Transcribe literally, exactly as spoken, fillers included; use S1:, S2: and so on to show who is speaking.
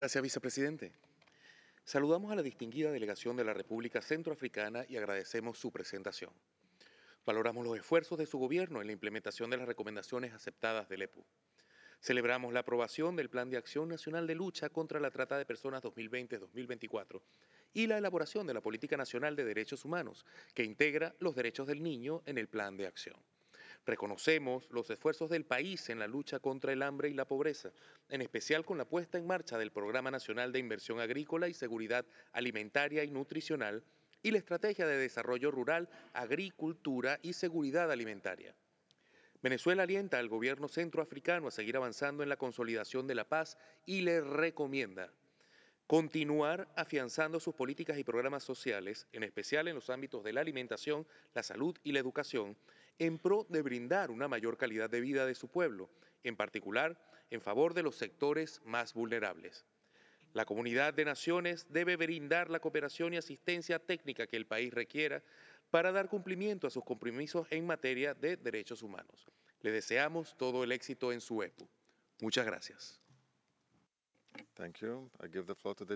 S1: Gracias, vicepresidente. Saludamos a la distinguida delegación de la República Centroafricana y agradecemos su presentación. Valoramos los esfuerzos de su gobierno en la implementación de las recomendaciones aceptadas del E P U. Celebramos la aprobación del Plan de Acción Nacional de Lucha contra la Trata de Personas dos mil veinte-dos mil veinticuatro y la elaboración de la Política Nacional de Derechos Humanos, que integra los derechos del niño en el Plan de Acción. Reconocemos los esfuerzos del país en la lucha contra el hambre y la pobreza, en especial con la puesta en marcha del Programa Nacional de Inversión Agrícola y Seguridad Alimentaria y Nutricional y la Estrategia de Desarrollo Rural, Agricultura y Seguridad Alimentaria. Venezuela alienta al gobierno centroafricano a seguir avanzando en la consolidación de la paz y le recomienda continuar afianzando sus políticas y programas sociales, en especial en los ámbitos de la alimentación, la salud y la educación, en pro de brindar una mayor calidad de vida de su pueblo, en particular en favor de los sectores más vulnerables. La comunidad de naciones debe brindar la cooperación y asistencia técnica que el país requiera para dar cumplimiento a sus compromisos en materia de derechos humanos. Le deseamos todo el éxito en su E P U. Muchas gracias.
S2: Thank you. I give the floor to the